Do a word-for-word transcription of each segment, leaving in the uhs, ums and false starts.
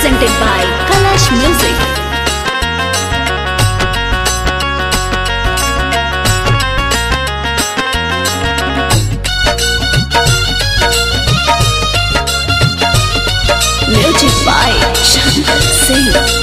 presented by Kalash Music. Music by Shankar Singh.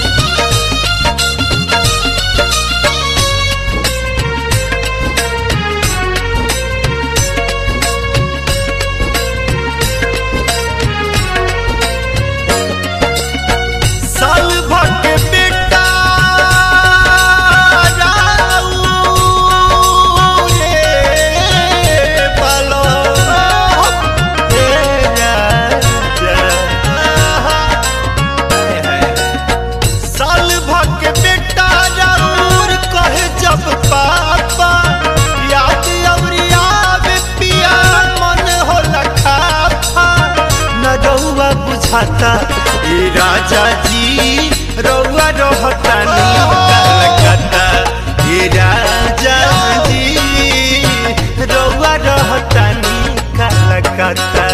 ए राजा जी रउआ रहतानी कलकत्ता। ए राजा जी रउआ रहतानी कलकत्ता।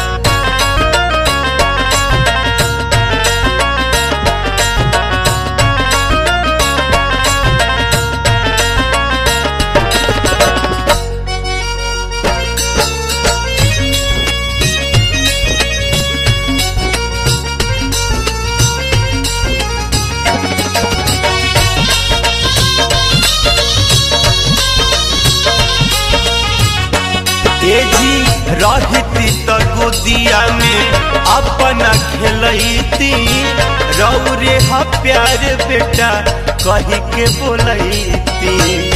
ए जी रहती तो गोदिया में अपना खेलती रौरे हा प्यार बेटा कही के बोलती।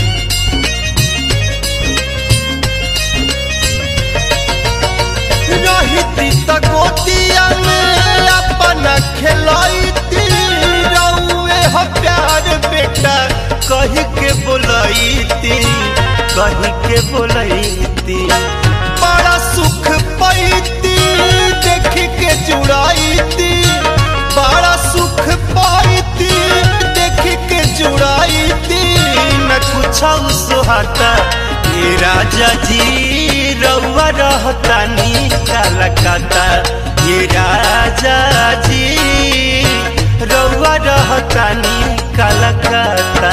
रहती तो गोदिया में अपना खेलती रौरे हा प्यार बेटा कही के बोलती कही के बोलती। बड़ा सुख पाईती देख के जुड़ाईती बड़ा सुख पाईती देख के जुड़ाईती न कुछ सुहाता। ए राजा जी रउआ रहतानी कलकत्ता। ए राजा जी रउआ रहतानी कलकत्ता।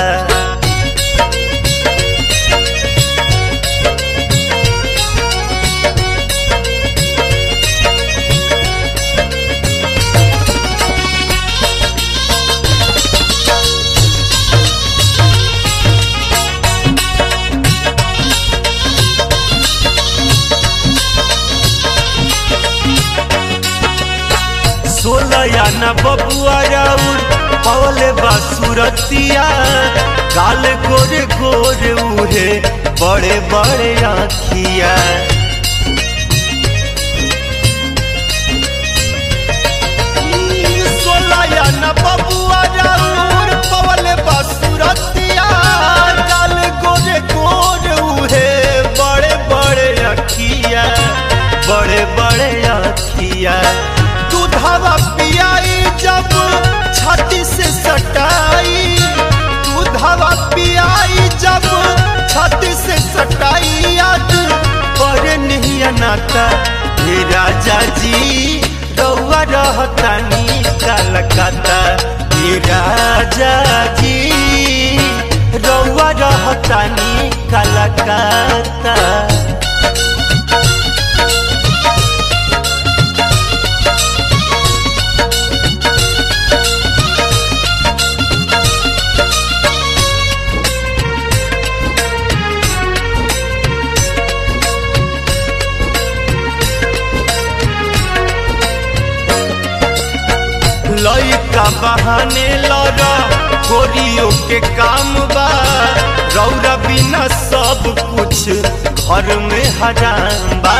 सोलया न बबुआ राउर पवले बासुरतिया गाल गोरे गोरे उहे बड़े बड़े आँखिया। सोलया न बबुआ राउर पवले बासुरतिया गाल गोरे गोरे उहे बड़े बड़े आँखिया बड़े बड़े आँखिया। दूधवा पियाई जब छाती से सटाई दूधवा पियाई जब छाती से सटाई याद पर नहीं नाता। हे राजा जी रउआ रहतानी कलकत्ता। हे राजा जी रउआ रहतानी कलकत्ता। लइका बहाने लड़ा गोरियों के काम बा रौरा बिना सब कुछ घर में हराम बा।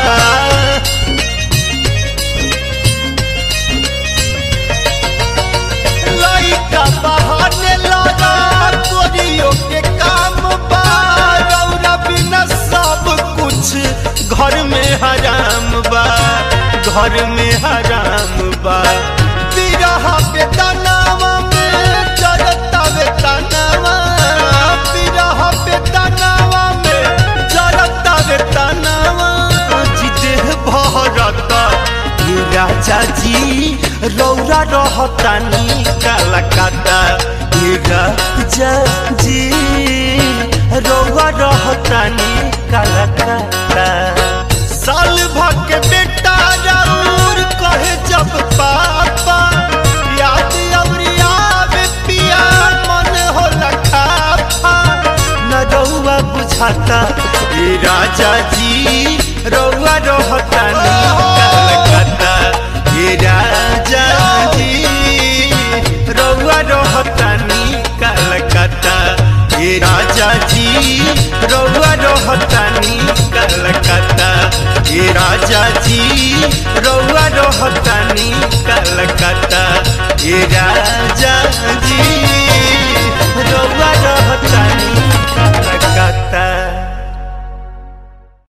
लइका बहाने लड़ा गोरियों के काम बा रौरा बिना सब कुछ घर में हराम बा घर में हराम बा। बिरहा बेतनावा में जरता बेतनावा बिरहा बेतनावा में जरता बेतनावा जिदे भरता। राजा जी रौरा रहतानी कलकत्ता ये राजा जी रौरा रहतानी कलकत्ता। साल भर के बेटा राउर कहे जब पापा याद अवरिया पिया मन हो लखाफा न रौआ बुझाता ये राजा जी रौआ रहतानी कलकत्ता ये राजा जी रौआ रहतानी कलकत्ता ये राजा जी रौआ रहतानी कलकत्ता ये राजा जी रौआ रहतानी कलकत्ता ये राजा जी।